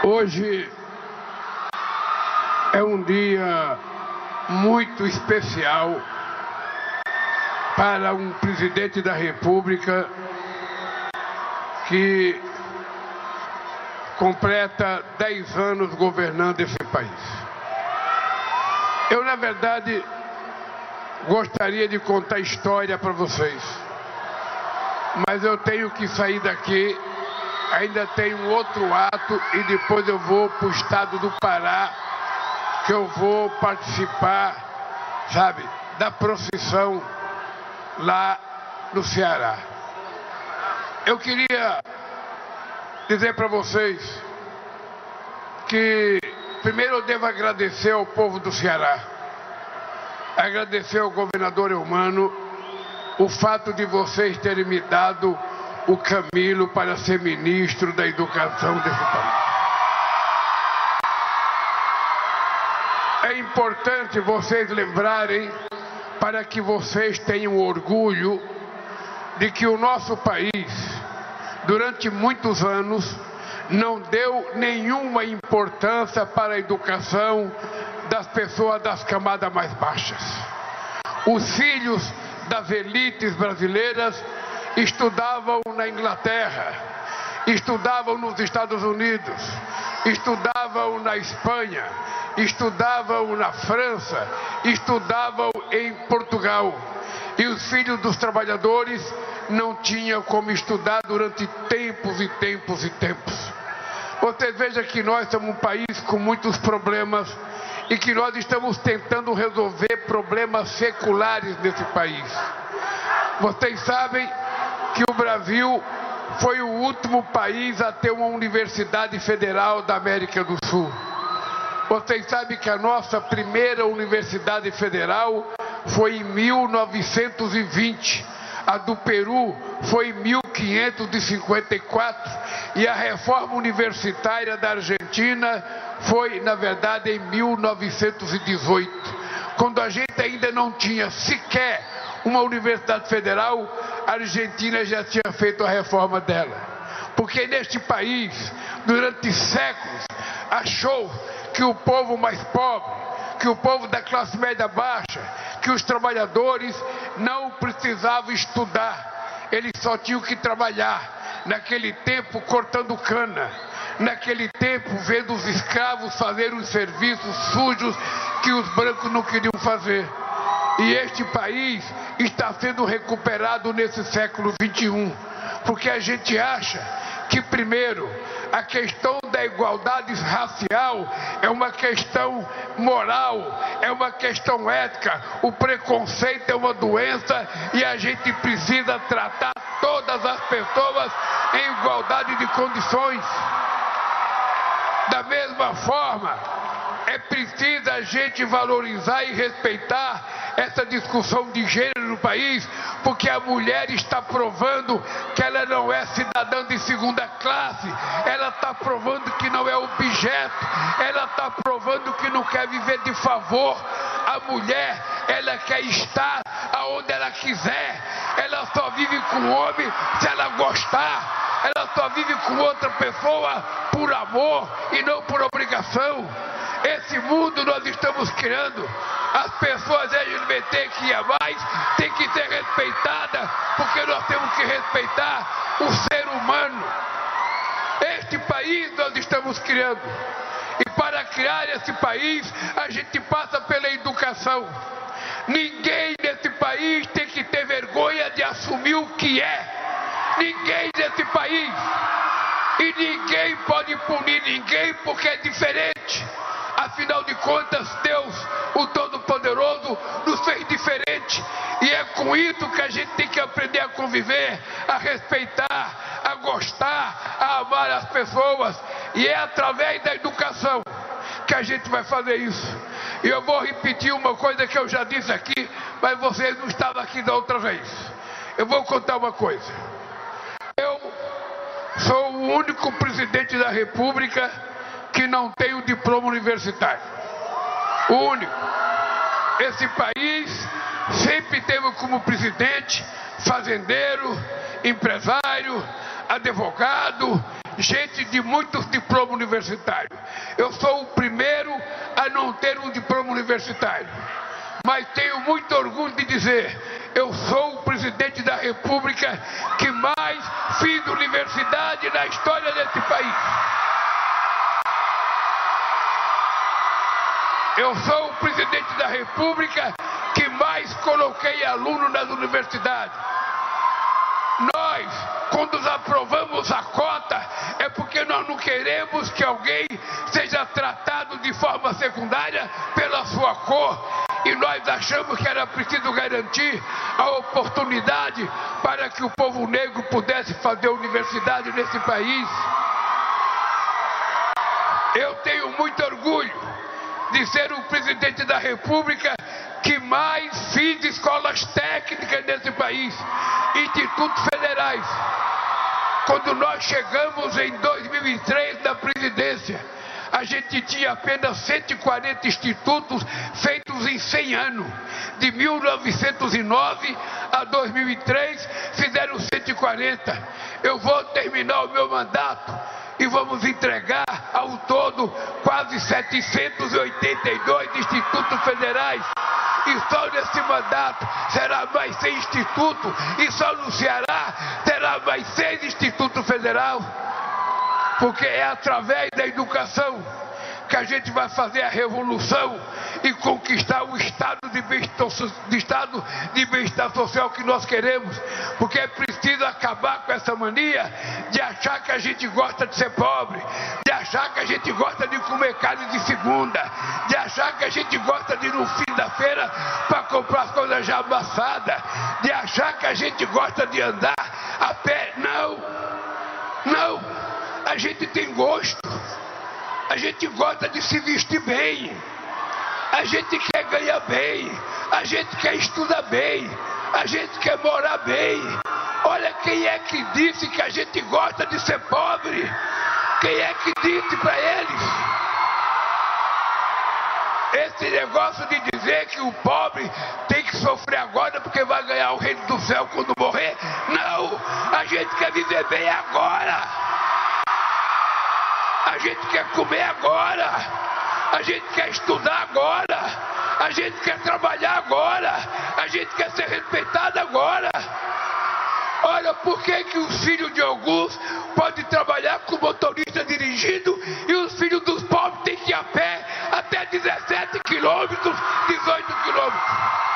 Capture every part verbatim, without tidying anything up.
Hoje é um dia muito especial para um presidente da República que completa dez anos governando esse país. Eu, na verdade, gostaria de contar história para vocês, mas eu tenho que sair daqui. Ainda tem um outro ato e depois eu vou para o estado do Pará, que eu vou participar, sabe, da procissão lá no Ceará. Eu queria dizer para vocês que primeiro eu devo agradecer ao povo do Ceará, agradecer ao governador Eumano o fato de vocês terem me dado o Camilo para ser ministro da Educação desse país. É importante vocês lembrarem, para que vocês tenham orgulho, de que o nosso país, durante muitos anos, não deu nenhuma importância para a educação das pessoas das camadas mais baixas. Os filhos das elites brasileiras estudavam na Inglaterra, estudavam nos Estados Unidos, estudavam na Espanha, estudavam na França, estudavam em Portugal. E os filhos dos trabalhadores não tinham como estudar durante tempos e tempos e tempos. Você veja que nós somos um país com muitos problemas e que nós estamos tentando resolver problemas seculares nesse país. Vocês sabem que o Brasil foi o último país a ter uma universidade federal da América do Sul. Vocês sabem que a nossa primeira universidade federal foi em mil novecentos e vinte, a do Peru foi em mil quinhentos e cinquenta e quatro e a reforma universitária da Argentina foi, na verdade, em mil novecentos e dezoito, quando a gente ainda não tinha sequer uma universidade federal. A Argentina já tinha feito a reforma dela, porque neste país, durante séculos, achou que o povo mais pobre, que o povo da classe média baixa, que os trabalhadores não precisavam estudar, eles só tinham que trabalhar. Naquele tempo, cortando cana, naquele tempo, vendo os escravos fazerem os serviços sujos que os brancos não queriam fazer. E este país está sendo recuperado nesse século vinte e um, porque a gente acha que, primeiro, a questão da igualdade racial é uma questão moral, é uma questão ética, o preconceito é uma doença e a gente precisa tratar todas as pessoas em igualdade de condições. Da mesma forma, é preciso a gente valorizar e respeitar essa discussão de gênero no país, porque a mulher está provando que ela não é cidadã de segunda classe, ela está provando que não é objeto, ela está provando que não quer viver de favor. A mulher, ela quer estar aonde ela quiser, ela só vive com o homem se ela gostar, ela só vive com outra pessoa por amor e não por obrigação. Esse mundo nós estamos criando. As pessoas L G B T Q I A mais, têm que ser respeitadas, porque nós temos que respeitar o ser humano. Este país nós estamos criando. E para criar esse país, a gente passa pela educação. Ninguém nesse país tem que ter vergonha de assumir o que é. Ninguém nesse país. E ninguém pode punir ninguém porque é diferente. Afinal de contas, Deus, o Todo-Poderoso, nos fez diferente. E é com isso que a gente tem que aprender a conviver, a respeitar, a gostar, a amar as pessoas. E é através da educação que a gente vai fazer isso. E eu vou repetir uma coisa que eu já disse aqui, mas vocês não estavam aqui da outra vez. Eu vou contar uma coisa. Eu sou o único presidente da República que não tem o diploma universitário. O único. Esse país sempre teve como presidente fazendeiro, empresário, advogado gente de muitos diplomas universitários. Eu sou o primeiro a não ter um diploma universitário, mas tenho muito orgulho de dizer: eu sou o presidente da República que mais fiz universidade na história desse país. Eu sou o presidente da República que mais coloquei aluno nas universidades. Nós, quando aprovamos a cota, é porque nós não queremos que alguém seja tratado de forma secundária pela sua cor. E nós achamos que era preciso garantir a oportunidade para que o povo negro pudesse fazer universidade nesse país. Eu tenho muito orgulho de ser o presidente da República que mais fiz escolas técnicas nesse país, institutos federais. Quando nós chegamos em dois mil e três na presidência, a gente tinha apenas cento e quarenta institutos feitos em cem anos. De mil novecentos e nove a dois mil e três, fizeram cento e quarenta. Eu vou terminar o meu mandato e vamos entregar ao todo quase setecentos e oitenta e dois institutos federais. E só nesse mandato será mais cem institutos, e só no Ceará terá mais seis institutos federais. Porque é através da educação que a gente vai fazer a revolução e conquistar o estado de bem-estar, de estado de bem-estar social que nós queremos. Porque é preciso acabar com essa mania de achar que a gente gosta de ser pobre, de achar que a gente gosta de comer carne de segunda, de achar que a gente gosta de ir no fim da feira para comprar as coisas já amassadas, de achar que a gente gosta de andar a pé. Não, não. A gente tem gosto, a gente gosta de se vestir bem, a gente quer ganhar bem, a gente quer estudar bem, a gente quer morar bem. Olha, quem é que disse que a gente gosta de ser pobre? Quem é que disse para eles? Esse negócio de dizer que o pobre tem que sofrer agora porque vai ganhar o reino do céu quando morrer. Não, a gente quer viver bem agora. A gente quer comer agora, a gente quer estudar agora, a gente quer trabalhar agora, a gente quer ser respeitado agora. Olha, por que que os filhos de alguns podem trabalhar com motorista dirigindo e os filhos dos pobres têm que ir a pé até dezessete quilômetros, dezoito quilômetros?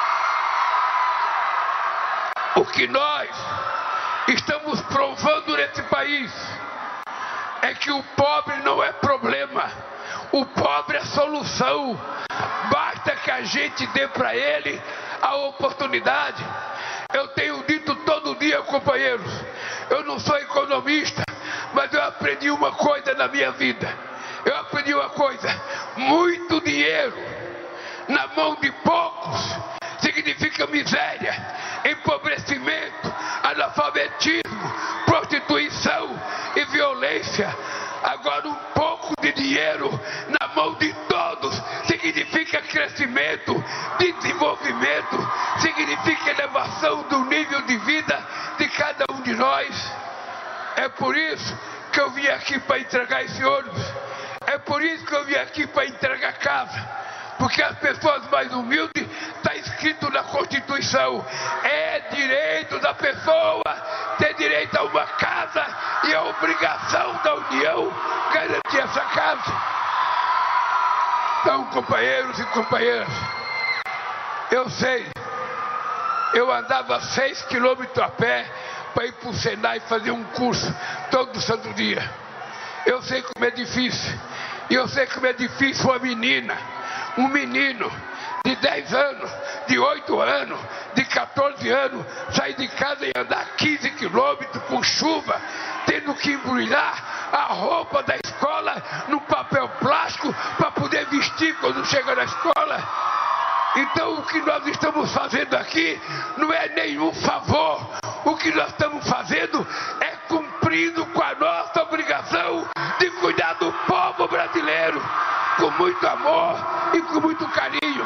O que nós estamos provando nesse país é que o pobre não é problema, o pobre é solução. Basta que a gente dê para ele a oportunidade. Eu tenho dito todo dia, companheiros, eu não sou economista, mas eu aprendi uma coisa na minha vida. Eu aprendi uma coisa: muito dinheiro na mão de poucos significa miséria, empobrecimento, analfabetismo, prostituição e violência. Agora, um pouco de dinheiro na mão de todos significa crescimento, desenvolvimento, significa elevação do nível de vida de cada um de nós. É por isso que eu vim aqui para entregar esse ônibus, é por isso que eu vim aqui para entregar casa. Porque as pessoas mais humildes, está escrito na Constituição, é direito da pessoa ter direito a uma casa e é obrigação da União garantir essa casa. Então, companheiros e companheiras, eu sei, eu andava seis quilômetros a pé para ir para o Senai fazer um curso todo santo dia. Eu sei como é difícil, e eu sei como é difícil uma menina, um menino de dez anos, de oito anos, de quatorze anos, sair de casa e andar quinze quilômetros com chuva, tendo que embrulhar a roupa da escola no papel plástico para poder vestir quando chega na escola. Então, o que nós estamos fazendo aqui não é nenhum favor. O que nós estamos fazendo é cumprindo com a nossa obrigação de cuidar do povo brasileiro com muito amor e com muito carinho.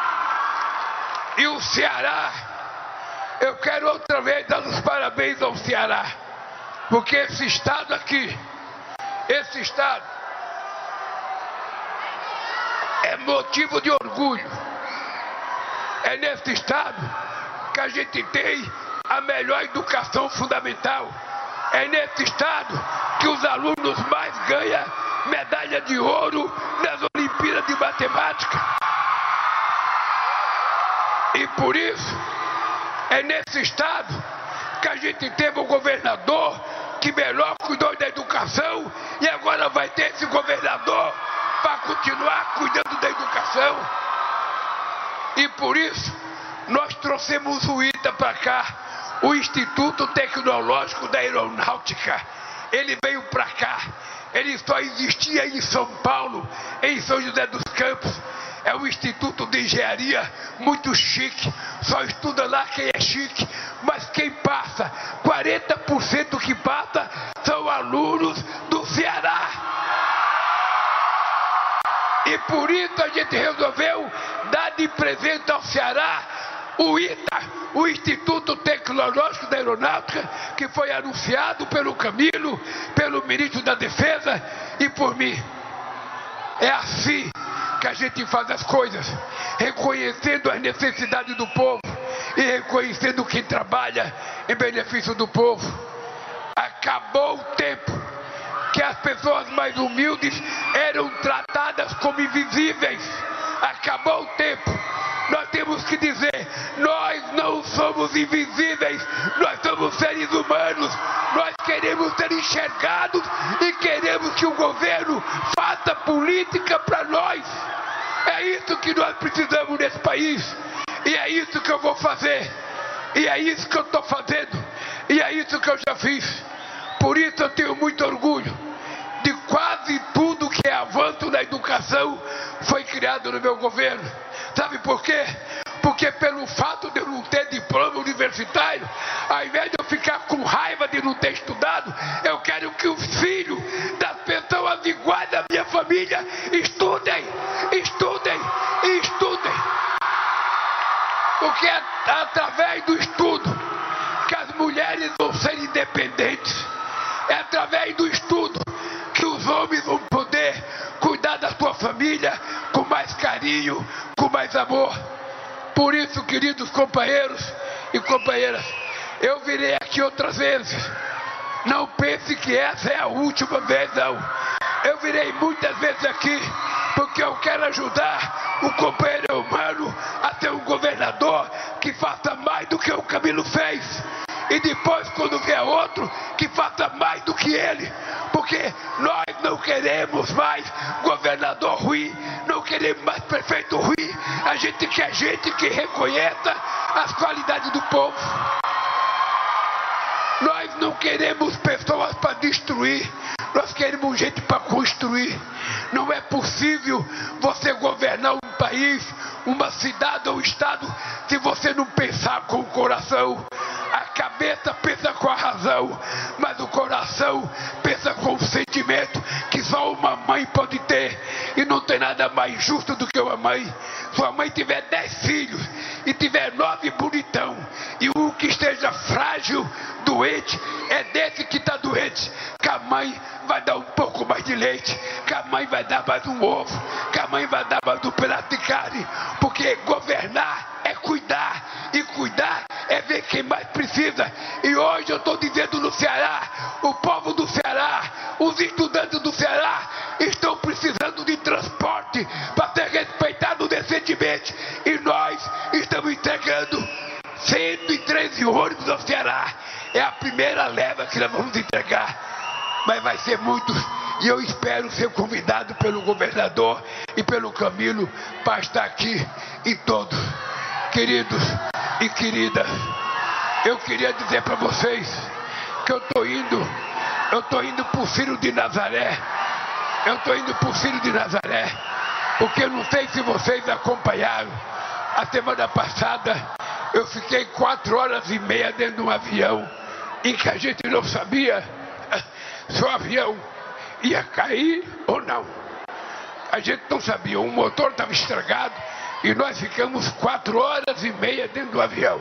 E o Ceará, eu quero outra vez dar os parabéns ao Ceará, porque esse estado aqui Esse estado é motivo de orgulho. É nesse estado que a gente tem a melhor educação fundamental. É nesse estado que os alunos mais ganham medalha de ouro nas Olimpíadas de Matemática. E por isso, é nesse estado que a gente teve um governador que melhor cuidou da educação e agora vai ter esse governador para continuar cuidando da educação. E por isso, nós trouxemos o I T A para cá, o Instituto Tecnológico da Aeronáutica. Ele veio para cá, ele só existia em São Paulo, em São José dos Campos. É um instituto de engenharia muito chique, só estuda lá quem é chique, mas quem passa, quarenta por cento que passa, são alunos do Ceará. E por isso a gente resolveu dar de presente ao Ceará o I T A, o Instituto Tecnológico da Aeronáutica, que foi anunciado pelo Camilo, pelo ministro da Defesa e por mim. É assim que a gente faz as coisas, reconhecendo as necessidades do povo e reconhecendo quem trabalha em benefício do povo. Acabou o tempo que as pessoas mais humildes eram tratadas como invisíveis. Acabou o tempo. Nós temos que dizer, nós não somos invisíveis, nós somos seres humanos, nós queremos ser enxergados e queremos que o governo faça política para nós. É isso que nós precisamos nesse país, e é isso que eu vou fazer, e é isso que eu estou fazendo, e é isso que eu já fiz. Por isso eu tenho muito orgulho de quase tudo que é avanço na educação foi criado no meu governo. Sabe por quê? Porque pelo fato de eu não ter diploma universitário, ao invés de eu ficar com raiva de não ter estudado, eu quero que os filhos das pessoas iguais da minha família estudem, estudem e estudem. Porque é através do estudo que as mulheres vão ser independentes. É através do estudo que os homens vão poder cuidar da sua família com mais carinho, com mais amor. Por isso, queridos companheiros e companheiras, eu virei aqui outras vezes. Não pense que essa é a última vez, não. Eu virei muitas vezes aqui porque eu quero ajudar o companheiro humano a ser um governador que faça mais do que o Camilo fez. E depois, quando vier outro, que faça mais do que ele. Porque nós não queremos mais governador ruim, não queremos mais prefeito ruim. A gente quer gente que reconheça as qualidades do povo. Nós não queremos pessoas para destruir, nós queremos gente para construir. Não é possível você governar um país, uma cidade ou um estado, se você não pensar com o coração. A cabeça pensa com a razão, mas o coração pensa com o sentimento que só uma mãe pode ter. E não tem nada mais justo do que uma mãe. Sua mãe tiver dez filhos e tiver nove bonitão, e um que esteja frágil, doente, é desse que está doente, que a mãe vai dar um pouco mais de leite, que a mãe vai dar mais um ovo, que a mãe vai dar mais um pedaço de carne. Porque governar é cuidar, e cuidar é ver quem mais precisa. E hoje eu estou dizendo no Ceará, o povo do Ceará, os estudantes do Ceará estão precisando de transporte para ser respeitado decentemente, e nós estamos entregando cento e treze ônibus ao Ceará. É a primeira leva que nós vamos entregar, mas vai ser muitos, e eu espero ser convidado pelo governador e pelo Camilo para estar aqui em todos. Queridos e queridas, eu queria dizer para vocês que eu estou indo, eu estou indo para o Ciro de Nazaré, eu estou indo para o Ciro de Nazaré, porque eu não sei se vocês acompanharam, a semana passada eu fiquei quatro horas e meia dentro de um avião, em que a gente não sabia se o avião ia cair ou não. A gente não sabia, o motor estava estragado, e nós ficamos quatro horas e meia dentro do avião,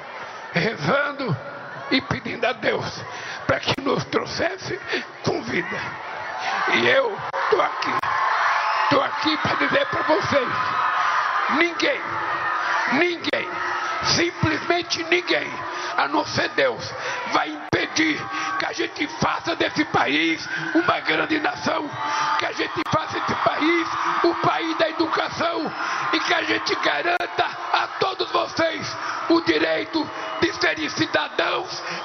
rezando e pedindo a Deus para que nos trouxesse com vida. E eu estou aqui, estou aqui para dizer para vocês, ninguém, ninguém, simplesmente ninguém, a não ser Deus, vai impedir que a gente faça desse país uma grande nação, que a gente faça desse país o país da educação e que a gente garanta a todos vocês o direito de serem cidadãos